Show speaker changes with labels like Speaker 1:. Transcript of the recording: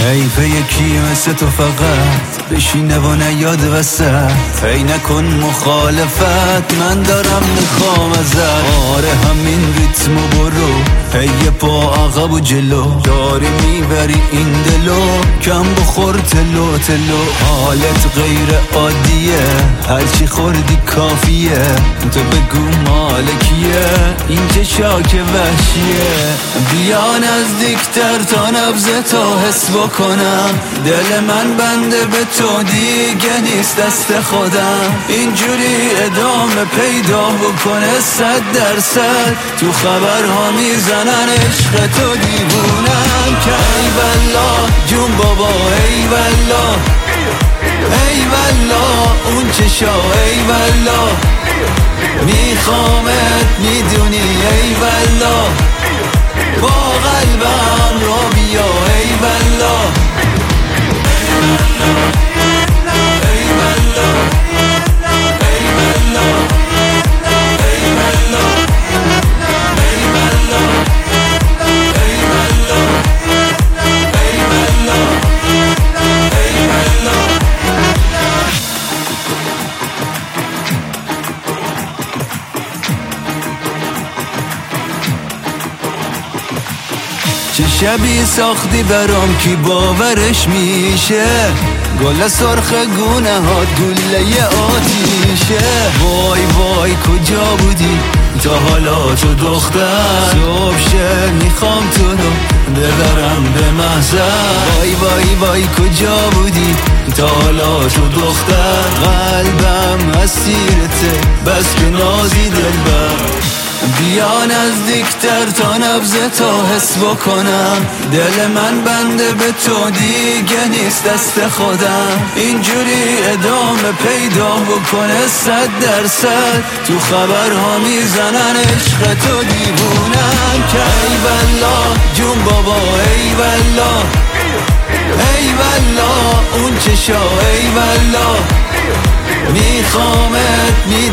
Speaker 1: حیفه یکی مثل تو فقط بشینه و نیاد وسط. هی نکن مخالفت، من دارم میخوام ازت. آره همین ریتمو برو، هی پا عقب و جلو. داری میبری این دلو، کم بخور تلو تلو. حالت غیر عادیه، هرچی خوردی کافیه. تو بگو مالکیه، این چه شاک وحشیه. بیا نزدیکتر تا نبضتو حس بکنم. دل من بنده به تو دیگه نیست دست خودم. اینجوری ادامه پیدا بکنه 100%. تو خبرها میزنن عشق تو دیوونم. که ای والله جون بابا، ای والله ای والله اون چشا، ای والله میخوامت میدونی، ای والله با قلبم را بیا، ای والله ای والله ای والله ای والله ای والله ای والله ای والله ای والله. چه شبی ساختی برام کی باورش میشه. گل سرخ گونه هات گله آتیشه. وای وای کجا بودی تا حالا تو دختر؟ صبح شه میخوام تو رو ببرم به محضر. وای وای وای کجا بودی تا حالا تو دختر؟ قلبم اسیرته بس که نازی دلبر. بیا نزدیکتر تا نبضتو حس بکنم. دل من بنده به تو دیگه نیست دست خودم. اینجوری ادامه پیدا بکنه 100%. تو خبرها میزنن عشق تو دیوونم. که ای والله جون بابا، ای والله ای والله اون چشا، ای والله میخوامت